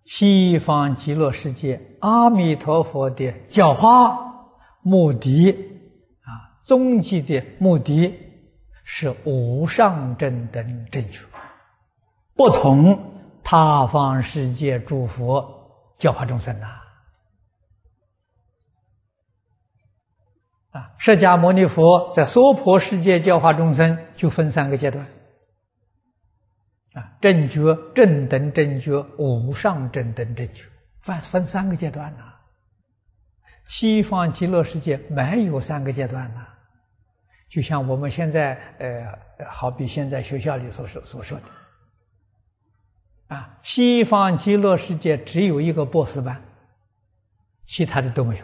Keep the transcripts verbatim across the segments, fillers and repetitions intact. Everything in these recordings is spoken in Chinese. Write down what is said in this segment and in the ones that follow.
西方极乐世界阿弥陀佛的教化目的啊，终极的目的是无上正等正觉，不同他方世界诸佛教化众生呐。啊，释迦牟尼佛在娑婆世界教化众生，就分三个阶段。啊，正觉、正等正觉、无上正等正觉，分分三个阶段呐。西方极乐世界没有三个阶段呐，就像我们现在呃，好比现在学校里所说所说的，啊，西方极乐世界只有一个博士班，其他的都没有。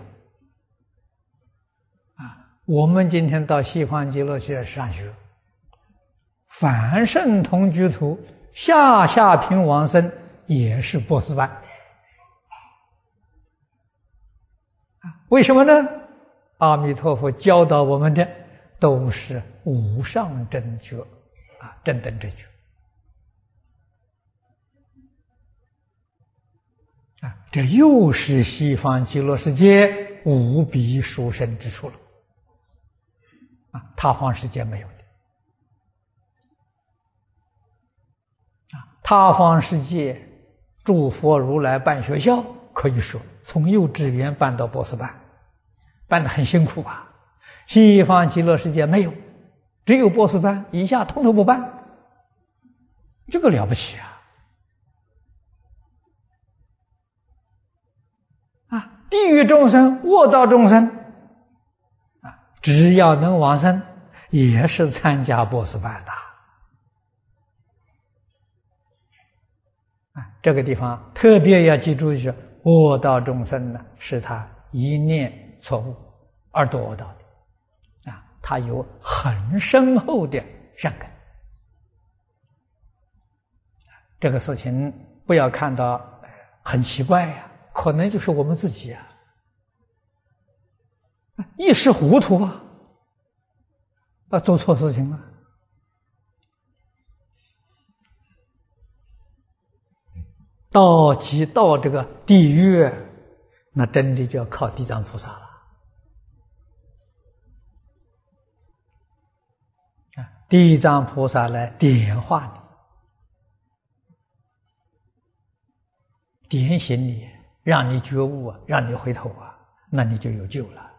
啊，我们今天到西方极乐世界上学，凡圣同居土。下下品往生也是博士班，为什么呢？阿弥陀佛教导我们的都是无上正觉啊，正等正觉啊，这又是西方极乐世界无比殊胜之处了啊，他方世界没有。他方世界诸佛如来办学校，可以说从幼稚园办到博士班，办得很辛苦啊。西方极乐世界没有，只有博士班，以下统统不办，这个了不起啊！啊，地狱众生、恶道众生啊，只要能往生，也是参加博士班的。啊，这个地方特别要记住的是，恶道众生呢，是他一念错误而堕恶道的，啊，他有很深厚的善根。这个事情不要看到很奇怪呀、啊，可能就是我们自己啊，一时糊涂啊，啊，做错事情了。到即到这个地狱，那真的就要靠地藏菩萨了。啊，地藏菩萨来点化你，点醒你，让你觉悟啊，让你回头啊，那你就有救了。